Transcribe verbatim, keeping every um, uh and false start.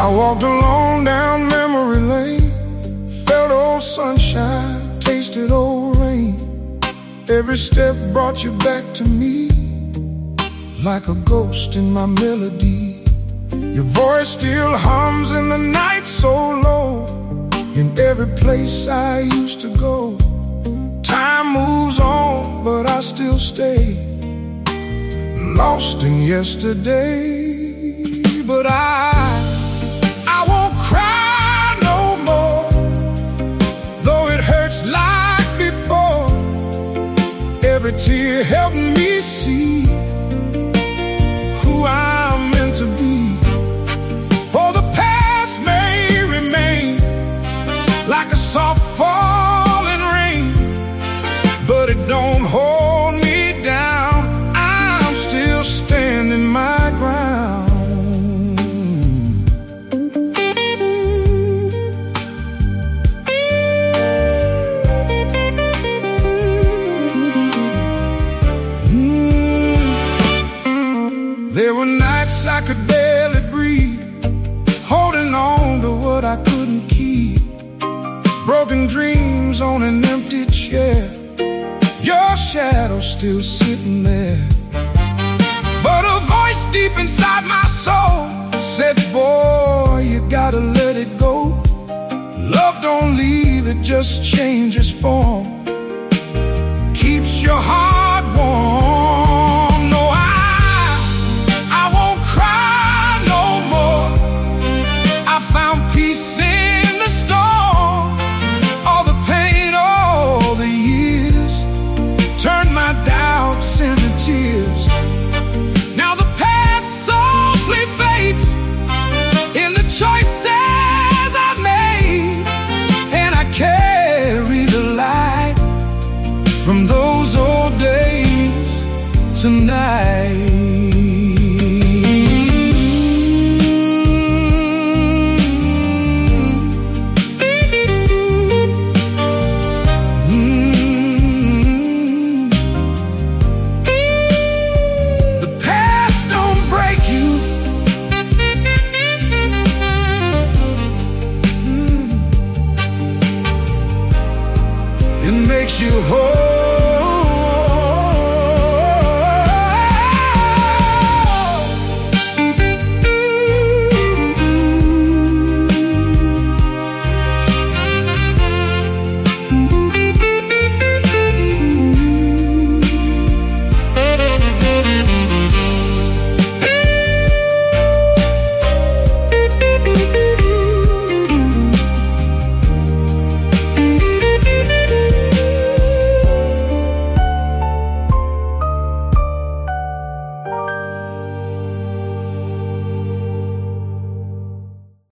I walked along down memory lane, felt old sunshine, tasted old rain. Every step brought you back to me, like a ghost in my melody. Your voice still hums in the night so low, in every place I used to go. Time moves on, but I still stay, lost in yesterday. But I, I won't cry no more, though it hurts like before. Every tear helped me see who I'm meant to be. For the past may remain like a soft falling rain, but it don't hold me down. I'm still standing my ground. There were nights I could barely breathe, holding on to what I couldn't keep. Broken dreams on an empty chair, your shadow still sitting there. But a voice deep inside my soul said, boy, you gotta let it go. Love don't leave, it just changes form, keeps your heart